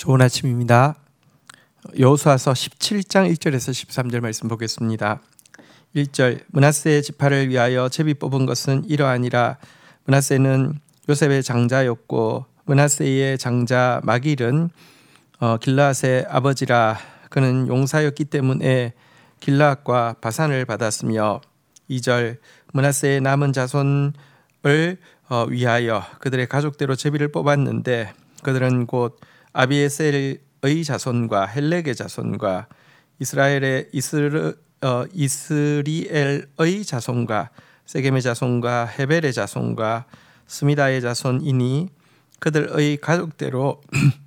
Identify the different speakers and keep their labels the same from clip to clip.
Speaker 1: 좋은 아침입니다. 여호수아서 17장 1절에서 13절 말씀 보겠습니다. 1절 므낫세 지파를 위하여 제비 뽑은 것은 이러하니라. 므낫세는 요셉의 장자였고 므낫세의 장자 마길은 길르앗의 아버지라. 그는 용사였기 때문에 길르앗과 바산을 받았으며 2절 므낫세의 남은 자손을 위하여 그들의 가족대로 제비를 뽑았는데 그들은 곧 아비에셀의 자손과 헬렉의 자손과 이스리엘의 자손과 세겜의 자손과 헤벨의 자손과 스미다의 자손이니 그들의 가족대로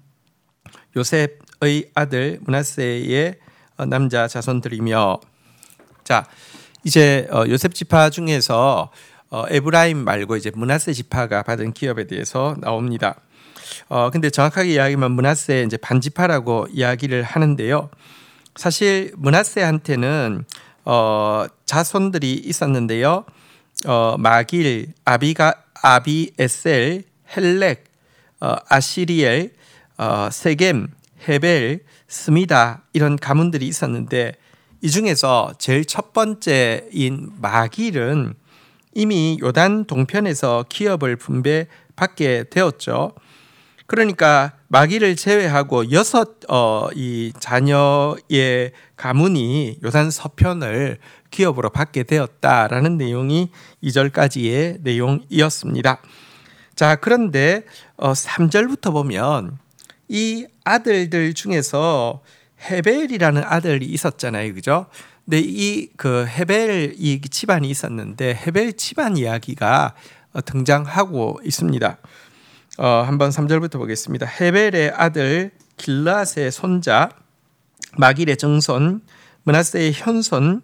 Speaker 1: 요셉의 아들 므낫세의 남자 자손들이며. 자, 이제 요셉 지파 중에서 에브라임 말고 이제 므낫세 지파가 받은 기업에 대해서 나옵니다. 근데 정확하게 이야기하면 므낫세 이제 반지파라고 이야기를 하는데요. 사실 므낫세한테는 자손들이 있었는데요. 마길, 아비에셀, 헬렉, 아시리엘, 세겜, 헤벨, 스미다 이런 가문들이 있었는데 이 중에서 제일 첫 번째인 마길은 이미 요단 동편에서 기업을 분배받게 되었죠. 그러니까 마길을 제외하고 6 이 자녀의 가문이 요단 서편을 기업으로 받게 되었다라는 내용이 2절까지의 내용이었습니다. 자, 그런데 3절부터 보면 이 아들들 중에서 헤벨이라는 아들이 있었잖아요, 그죠? 근데 이 헤벨 이 집안이 있었는데 헤벨 집안 이야기가 등장하고 있습니다. 한번 3절부터 보겠습니다. 헤벨의 아들 길르앗의 손자 마길의 증손 므낫세의 현손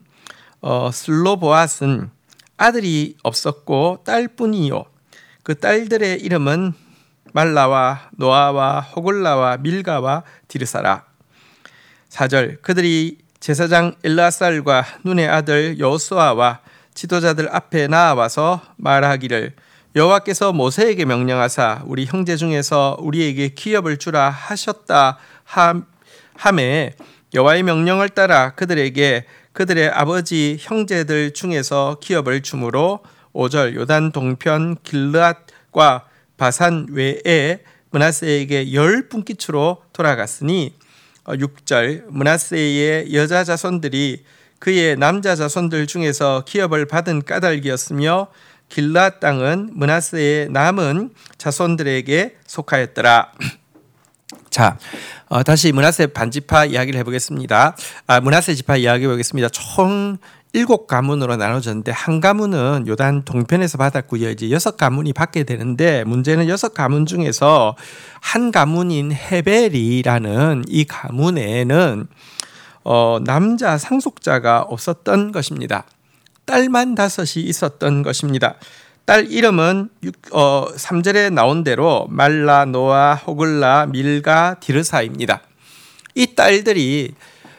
Speaker 1: 슬로보앗은 아들이 없었고 딸뿐이요. 그 딸들의 이름은 말라와 노아와 호글라와 밀가와 디르사라. 4절 그들이 제사장 엘르아살과 눈의 아들 여호수아와 지도자들 앞에 나아와서 말하기를 여호와께서 모세에게 명령하사 우리 형제 중에서 우리에게 기업을 주라 하셨다 하매 여호와의 명령을 따라 그들에게 그들의 아버지 형제들 중에서 기업을 주므로 5절 요단 동편 길르앗과 바산 외에 므낫세에게 10분기초로 돌아갔으니 6절 므낫세의 여자 자손들이 그의 남자 자손들 중에서 기업을 받은 까닭이었으며 길르앗 땅은 므낫세의 남은 자손들에게 속하였더라. 자, 다시 므낫세 반지파 이야기를 해보겠습니다. 므낫세 지파 이야기 해보겠습니다. 총 7가문으로 나눠졌는데 한 가문은 요단 동편에서 받았고요. 이제 6가문이 받게 되는데 문제는 6가문 중에서 한 가문인 헤벨이라는 이 가문에는 남자 상속자가 없었던 것입니다. 딸만 5이 있었던 것입니다. 딸 이름은 3절에 나온 대로 말라, 노아, 호글라, 밀가, 디르사입니다. 이 딸들이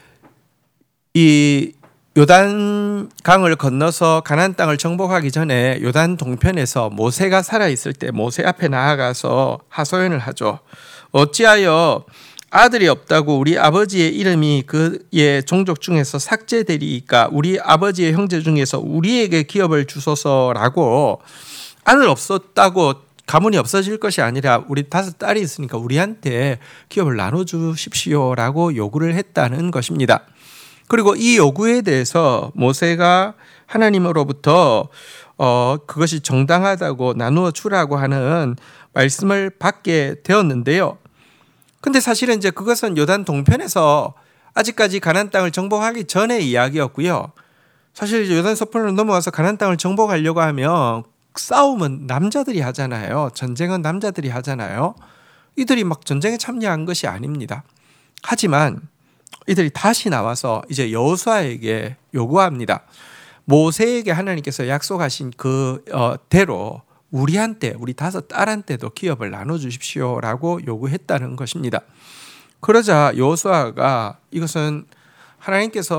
Speaker 1: 이 요단 강을 건너서 가나안 땅을 정복하기 전에 요단 동편에서 모세가 살아있을 때 모세 앞에 나아가서 하소연을 하죠. 어찌하여 아들이 없다고 우리 아버지의 이름이 그의 종족 중에서 삭제되리이까 우리 아버지의 형제 중에서 우리에게 기업을 주소서라고. 아들 없었다고 가문이 없어질 것이 아니라 우리 5 딸이 있으니까 우리한테 기업을 나눠주십시오라고 요구를 했다는 것입니다. 그리고 이 요구에 대해서 모세가 하나님으로부터 그것이 정당하다고 나누어 주라고 하는 말씀을 받게 되었는데요. 근데 사실은 이제 그것은 요단 동편에서 아직까지 가나안 땅을 정복하기 전의 이야기였고요. 사실 요단 서편으로 넘어와서 가나안 땅을 정복하려고 하면 싸움은 남자들이 하잖아요. 전쟁은 남자들이 하잖아요. 이들이 막 전쟁에 참여한 것이 아닙니다. 하지만 이들이 다시 나와서 이제 여호수아에게 요구합니다. 모세에게 하나님께서 약속하신 그대로 우리한테 우리 5 딸한테도 기업을 나눠주십시오라고 요구했다는 것입니다. 그러자 여호수아가 이것은 하나님께서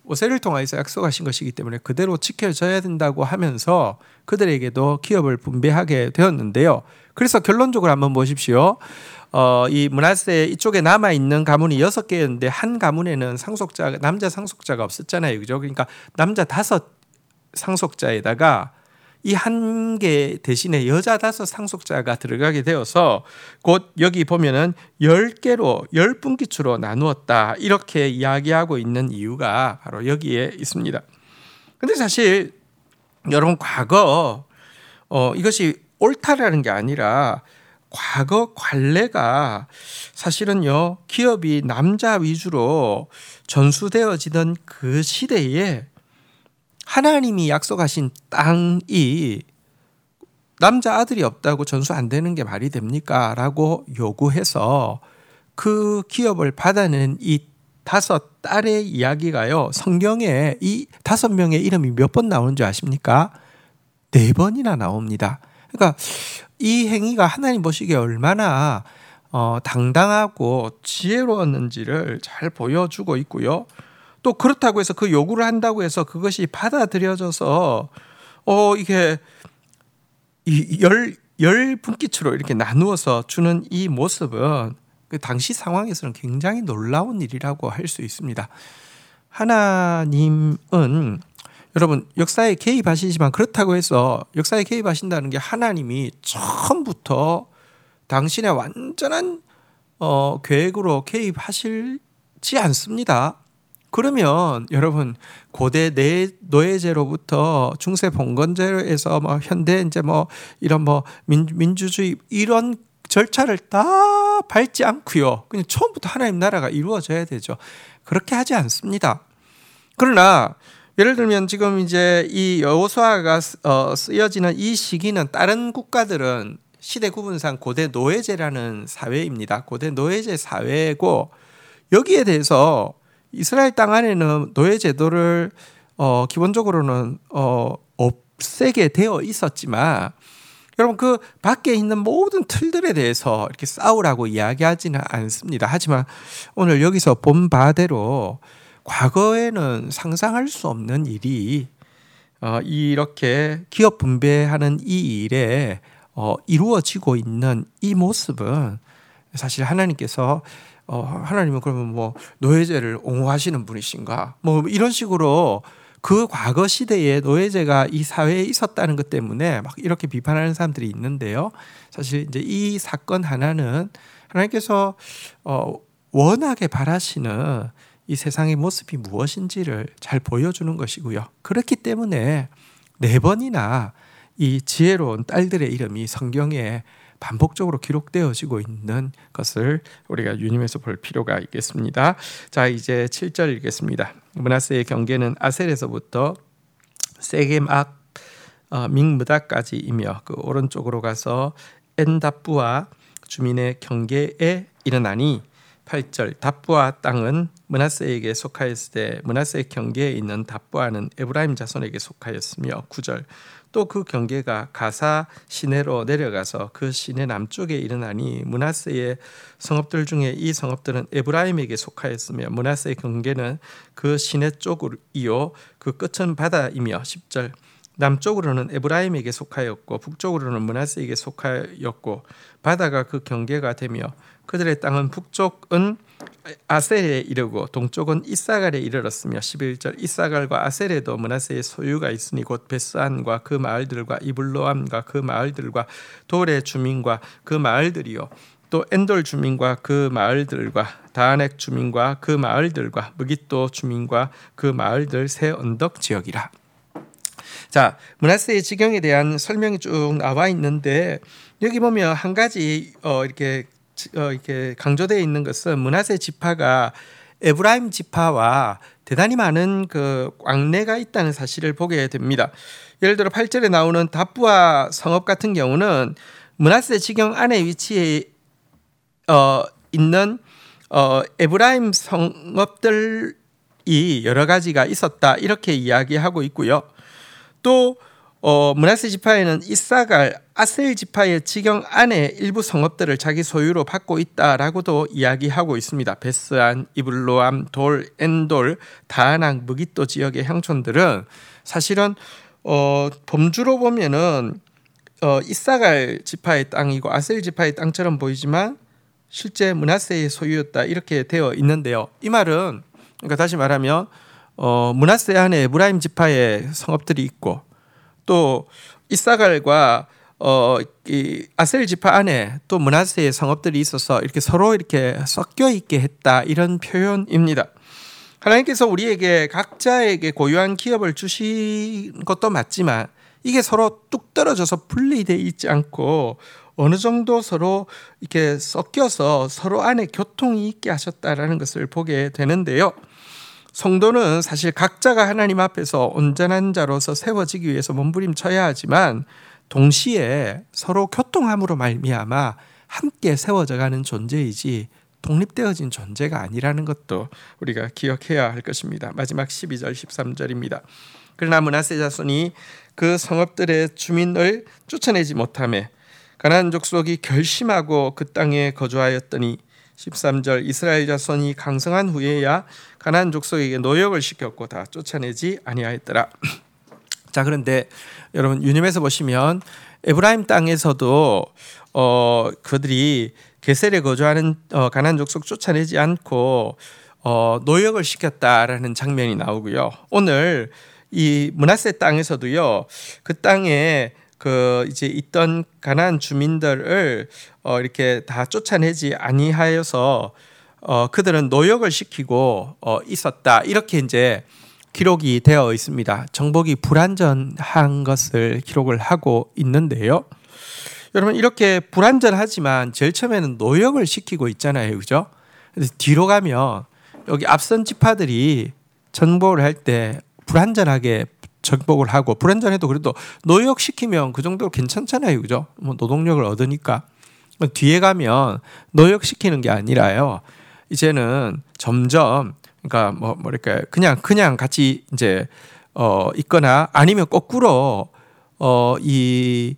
Speaker 1: 모세를 통하여서 약속하신 것이기 때문에 그대로 지켜져야 된다고 하면서 그들에게도 기업을 분배하게 되었는데요. 그래서 결론적으로 한번 보십시오. 이 므낫세 이쪽에 남아 있는 가문이 6개였는데 한 가문에는 남자 상속자가 없었잖아요, 그죠? 그러니까 남자 5 상속자에다가 이 한 개 대신에 여자 5 상속자가 들어가게 되어서 곧 여기 보면은 10개로 10분기추로 나누었다 이렇게 이야기하고 있는 이유가 바로 여기에 있습니다. 근데 사실 여러분 과거 이것이 옳다라는 게 아니라 과거 관례가 사실은요 기업이 남자 위주로 전수되어지던 그 시대에 하나님이 약속하신 땅이 남자 아들이 없다고 전수 안 되는 게 말이 됩니까? 라고 요구해서 그 기업을 받아낸 이 5 딸의 이야기가요 성경에 이 5명의 이름이 몇 번 나오는 줄 아십니까? 4번이나 나옵니다. 그러니까 이 행위가 하나님 보시기에 얼마나 당당하고 지혜로웠는지를 잘 보여주고 있고요. 또 그렇다고 해서 그 요구를 한다고 해서 그것이 받아들여져서 이게 열 분기추로 이렇게 나누어서 주는 이 모습은 그 당시 상황에서는 굉장히 놀라운 일이라고 할 수 있습니다. 하나님은 여러분 역사에 개입하시지만 그렇다고 해서 역사에 개입하신다는 게 하나님이 처음부터 당신의 완전한 계획으로 개입하시지 않습니다. 그러면 여러분 고대 노예제로부터 중세 봉건제로에서 현대 이제 이런 민주주의 이런 절차를 다 밟지 않고요. 그냥 처음부터 하나님 나라가 이루어져야 되죠. 그렇게 하지 않습니다. 그러나 예를 들면 지금 이제 이 여호수아가 쓰여지는 이 시기는 다른 국가들은 시대 구분상 고대 노예제라는 사회입니다. 고대 노예제 사회고 여기에 대해서 이스라엘 땅 안에는 노예 제도를 기본적으로는 없애게 되어 있었지만 여러분 그 밖에 있는 모든 틀들에 대해서 이렇게 싸우라고 이야기하지는 않습니다. 하지만 오늘 여기서 본 바대로 과거에는 상상할 수 없는 일이 이렇게 기업 분배하는 이 일에 이루어지고 있는 이 모습은 사실 하나님께서 하나님은 그러면 노예제를 옹호하시는 분이신가? 이런 식으로 그 과거 시대에 노예제가 이 사회에 있었다는 것 때문에 막 이렇게 비판하는 사람들이 있는데요. 사실 이제 이 사건 하나는 하나님께서 원하게 바라시는 이 세상의 모습이 무엇인지를 잘 보여주는 것이고요. 그렇기 때문에 4번이나 이 지혜로운 딸들의 이름이 성경에 반복적으로 기록되어지고 있는 것을 우리가 유념해서 볼 필요가 있겠습니다. 자, 이제 7절 읽겠습니다. 므낫세의 경계는 아셀에서부터 세겜 앞 믹므다까지이며 그 오른쪽으로 가서 엔답부와 주민의 경계에 이르나니 8절 답부아 땅은 므낫세에게 속하였을 때 므낫세의 경계에 있는 답부아는 에브라임 자손에게 속하였으며 9절 또 그 경계가 가사 시내로 내려가서 그 시내 남쪽에 이르나니 므낫세의 성읍들 중에 이 성읍들은 에브라임에게 속하였으며 므낫세의 경계는 그 시내 쪽이요 그 끝은 바다이며 10절 남쪽으로는 에브라임에게 속하였고 북쪽으로는 므낫세에게 속하였고 바다가 그 경계가 되며 그들의 땅은 북쪽은 아셀에 이르고 동쪽은 이사갈에 이르렀으며 11절 이사갈과 아셀에도 므낫세의 소유가 있으니 곧 베스안과 그 마을들과 이블로암과 그 마을들과 돌의 주민과 그 마을들이요 또 엔돌 주민과 그 마을들과 다아넥 주민과 그 마을들과 무깃도 주민과 그 마을들 새 언덕 지역이라. 자, 므낫세의 지경에 대한 설명이 쭉 나와 있는데 여기 보면 한 가지 이렇게 강조되어 있는 것은 므낫세 지파가 에브라임 지파와 대단히 많은 그 광내가 있다는 사실을 보게 됩니다. 예를 들어 8절에 나오는 답부아 성읍 같은 경우는 므낫세 지경 안에 위치해 있는 에브라임 성읍들이 여러 가지가 있었다 이렇게 이야기하고 있고요. 또 므낫세 지파에는 이사갈 아셀 지파의 지경 안에 일부 성읍들을 자기 소유로 받고 있다라고도 이야기하고 있습니다. 베스안, 이블로암, 돌, 엔돌, 다아낙, 무깃도 지역의 향촌들은 사실은 범주로 보면은 이사갈 지파의 땅이고 아셀 지파의 땅처럼 보이지만 실제 므낫세의 소유였다 이렇게 되어 있는데요. 이 말은 그러니까 다시 말하면 므낫세 안에 에브라임 지파의 성읍들이 있고 또 이사갈과 이 아셀 지파 안에 또 므낫세의 성읍들이 있어서 이렇게 서로 이렇게 섞여 있게 했다 이런 표현입니다. 하나님께서 우리에게 각자에게 고유한 기업을 주신 것도 맞지만 이게 서로 뚝 떨어져서 분리되어 있지 않고 어느 정도 서로 이렇게 섞여서 서로 안에 교통이 있게 하셨다라는 것을 보게 되는데요. 성도는 사실 각자가 하나님 앞에서 온전한 자로서 세워지기 위해서 몸부림쳐야 하지만 동시에 서로 교통함으로 말미암아 함께 세워져가는 존재이지 독립되어진 존재가 아니라는 것도 우리가 기억해야 할 것입니다. 마지막 12절 13절입니다. 그러나 므낫세 자손이 그 성읍들의 주민을 쫓아내지 못하매 가나안 족속이 결심하고 그 땅에 거주하였더니 13절 이스라엘 자손이 강성한 후에야 가나안 족속에게 노역을 시켰고 다 쫓아내지 아니하였더라. 자, 그런데 여러분 유념해서 보시면 에브라임 땅에서도 그들이 게셀에 거주하는 가나안 족속 쫓아내지 않고 노역을 시켰다라는 장면이 나오고요. 오늘 이 므낫세 땅에서도요. 그 땅에 그 이제 있던 가나안 주민들을 이렇게 다 쫓아내지 아니하여서 그들은 노역을 시키고 있었다. 이렇게 이제 기록이 되어 있습니다. 정복이 불완전한 것을 기록을 하고 있는데요. 여러분 이렇게 불완전하지만 제일 처음에는 노역을 시키고 있잖아요. 그죠? 그래서 뒤로 가면 여기 앞선 지파들이 정복을 할 때 불완전하게 정복을 하고 불완전해도 그래도 노역시키면 그 정도 괜찮잖아요. 그죠? 뭐 노동력을 얻으니까. 뒤에 가면 노역시키는 게 아니라요. 이제는 점점 그러니까 뭐랄까 그냥 같이 이제 있거나 아니면 거꾸로 이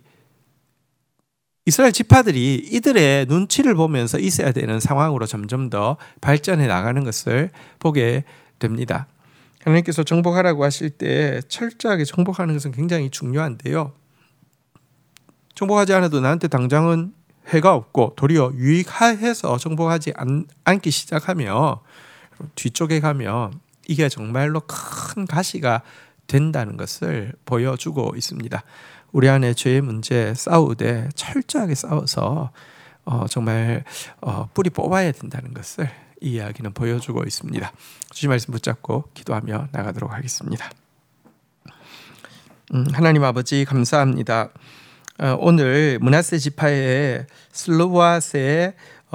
Speaker 1: 이스라엘 지파들이 이들의 눈치를 보면서 있어야 되는 상황으로 점점 더 발전해 나가는 것을 보게 됩니다. 하나님께서 정복하라고 하실 때 철저하게 정복하는 것은 굉장히 중요한데요. 정복하지 않아도 나한테 당장은 해가 없고 도리어 유익해서 정복하지 않기 시작하면 뒤쪽에 가면 이게 정말로 큰 가시가 된다는 것을 보여주고 있습니다. 우리 안에 죄의 문제 싸우되 철저하게 싸워서 정말 뿌리 뽑아야 된다는 것을 이 이야기는 보여주고 있습니다. 주신 말씀 붙잡고 기도하며 나가도록 하겠습니다. 하나님 아버지 감사합니다. 오늘 므낫세 지파의 슬로보아스의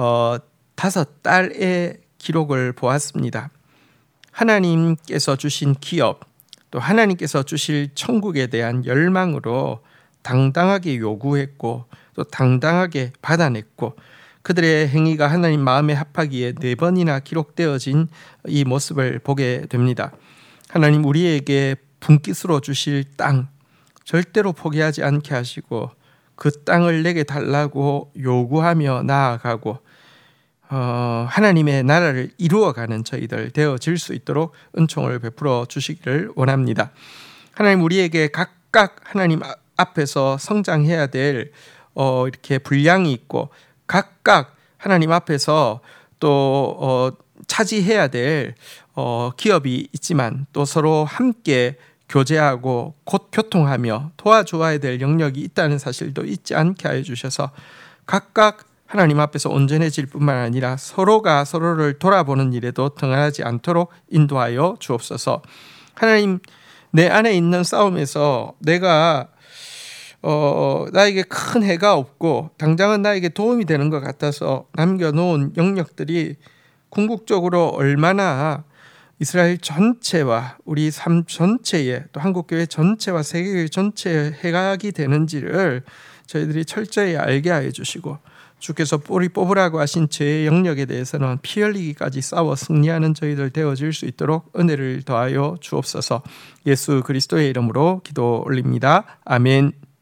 Speaker 1: 5딸의 기록을 보았습니다. 하나님께서 주신 기업 또 하나님께서 주실 천국에 대한 열망으로 당당하게 요구했고 또 당당하게 받아냈고 그들의 행위가 하나님 마음에 합하기에 4번이나 기록되어진 이 모습을 보게 됩니다. 하나님 우리에게 분깃으로 주실 땅 절대로 포기하지 않게 하시고 그 땅을 내게 달라고 요구하며 나아가고 하나님의 나라를 이루어가는 저희들 되어질 수 있도록 은총을 베풀어 주시기를 원합니다. 하나님 우리에게 각각 하나님 앞에서 성장해야 될 이렇게 분량이 있고 각각 하나님 앞에서 또 차지해야 될 기업이 있지만 또 서로 함께 교제하고 곧 교통하며 도와주어야 될 영역이 있다는 사실도 잊지 않게 하여 주셔서 각각 하나님 앞에서 온전해질 뿐만 아니라 서로가 서로를 돌아보는 일에도 등한하지 않도록 인도하여 주옵소서. 하나님 내 안에 있는 싸움에서 내가 나에게 큰 해가 없고 당장은 나에게 도움이 되는 것 같아서 남겨놓은 영역들이 궁극적으로 얼마나 이스라엘 전체와 우리 삶 전체에 또 한국교회 전체와 세계교회 전체에 해악이 되는지를 저희들이 철저히 알게 하여 주시고 주께서 뿌리 뽑으라고 하신 죄의 영역에 대해서는 피 흘리기까지 싸워 승리하는 저희들 되어질 수 있도록 은혜를 더하여 주옵소서. 예수 그리스도의 이름으로 기도 올립니다. 아멘.